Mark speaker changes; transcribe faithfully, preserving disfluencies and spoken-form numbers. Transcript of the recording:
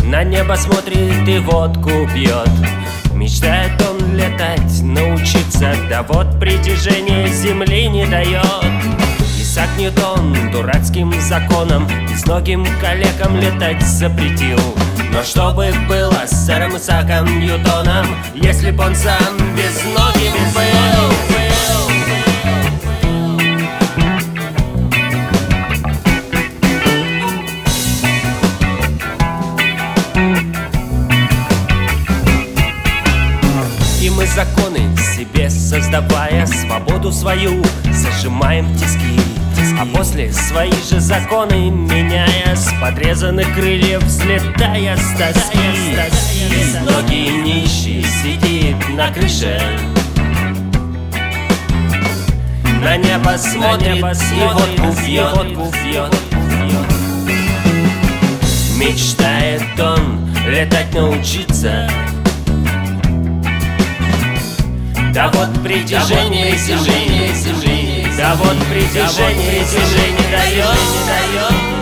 Speaker 1: На небо смотрит и водку пьет. Мечтает он летать, научиться, да вот притяжение земли не дает. Исаак Ньютон дурацким законом безногим калекам летать запретил. Но что бы было с сэром Исааком Ньютоном, если б он сам безногим был? И мы законы себе создавая, свободу свою зажимаем в тиски, а после свои же законы меняя, с подрезанных крыльев взлетая с тоски. Безногий нищий сидит на крыше, на небо смотрит, на небо смотрит и водку пьет, водку пьет. Мечтает он летать научиться, да вот притяжение земли, земли, да вот притяжение земли не дает, не дает.